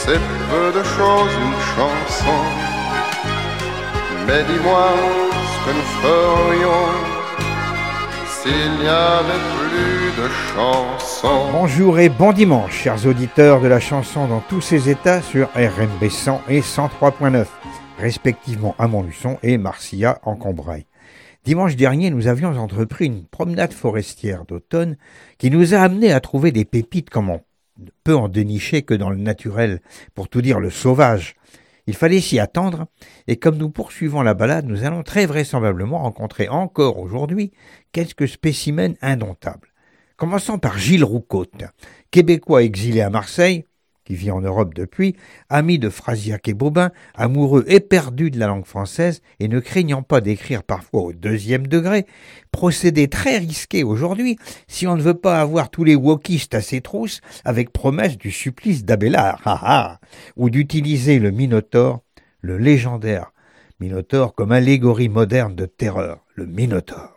c'est peu de choses une chanson. Mais dis-moi ce que nous ferions s'il n'y avait plus de chansons. Bonjour et bon dimanche, chers auditeurs de la chanson dans tous ses états sur RMB 100 et 103.9, respectivement à Montluçon et Marcilla en Combrailles. Dimanche dernier, nous avions entrepris une promenade forestière d'automne qui nous a amenés à trouver des pépites comme on peut en dénicher que dans le naturel, pour tout dire le sauvage. Il fallait s'y attendre, et comme nous poursuivons la balade, nous allons très vraisemblablement rencontrer encore aujourd'hui quelques spécimens indomptables. Commençons par Gilles Roucaute, québécois exilé à Marseille, qui vit en Europe depuis, ami de Frasiac et Bobin, amoureux éperdu de la langue française et ne craignant pas d'écrire parfois au 2e degré, procédé très risqué aujourd'hui si on ne veut pas avoir tous les wokistes à ses trousses avec promesse du supplice d'Abélard, ou d'utiliser le Minotaure, le légendaire Minotaure comme allégorie moderne de terreur, le Minotaure.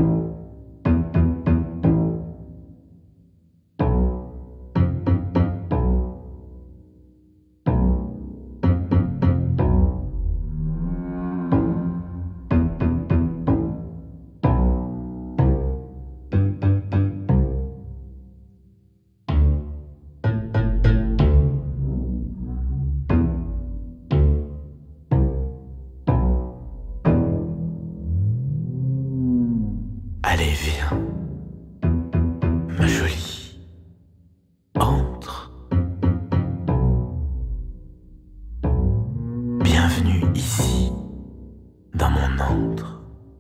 Allez, viens, ma jolie, entre. Bienvenue ici, dans mon antre.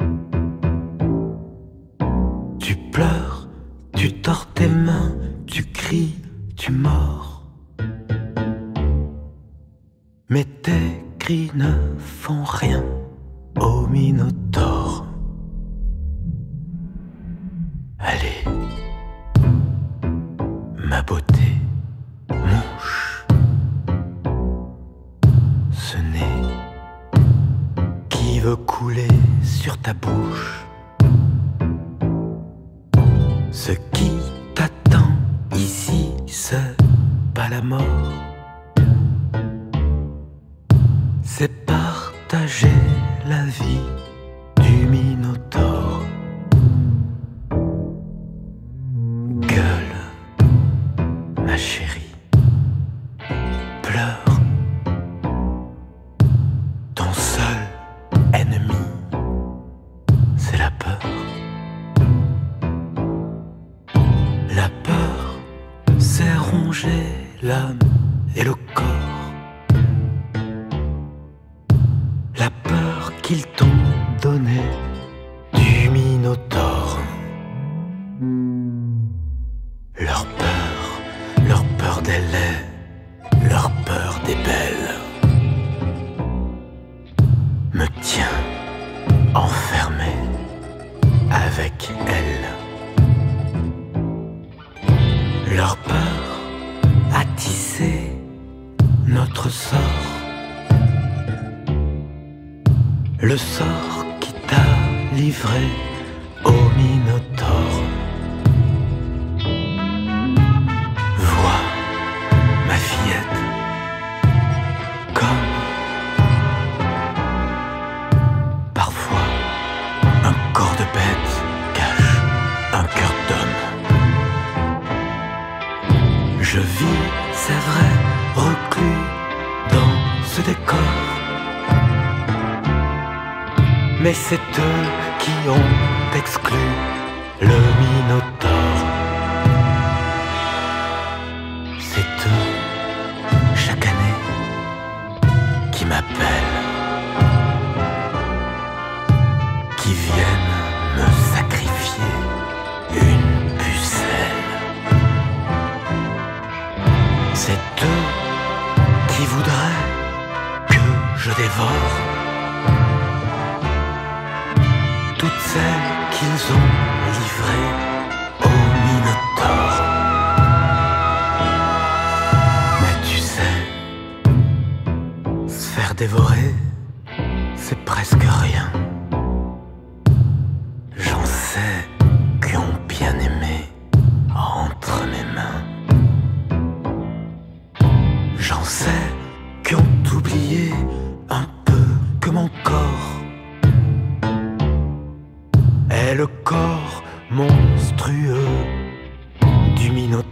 Tu pleures, tu tords tes mains, tu cries, tu mords. Mais tes cris ne font rien au Minotaure. Allez, ma beauté, mouche, ce nez qui veut couler sur ta bouche. Ce qui t'attend ici, c'est pas la mort, c'est partager la vie du Minotaure. Ma chérie, pleure. Ton seul ennemi, c'est la peur. La peur, c'est ronger l'âme et le corps. La peur qu'ils t'ont donnée du Minotaure. Leur peur des laits, leur peur des belles, me tient enfermé avec elle. Leur peur a tissé notre sort, le sort qui t'a livré au Minotaure. Ma fillette, comme parfois un corps de bête cache un cœur d'homme. Je vis, c'est vrai, reclus dans ce décor, mais c'est eux qui ont exclu le Minotaure. C'est eux, chaque année, qui m'appellent, qui viennent me sacrifier une pucelle. C'est eux qui voudraient que je dévore toutes celles qu'ils ont livrées au Minotaure. Mais tu sais, se faire dévorer, c'est presque rien. J'en sais qui ont bien aimé entre mes mains. J'en sais est le corps monstrueux du Minotaure.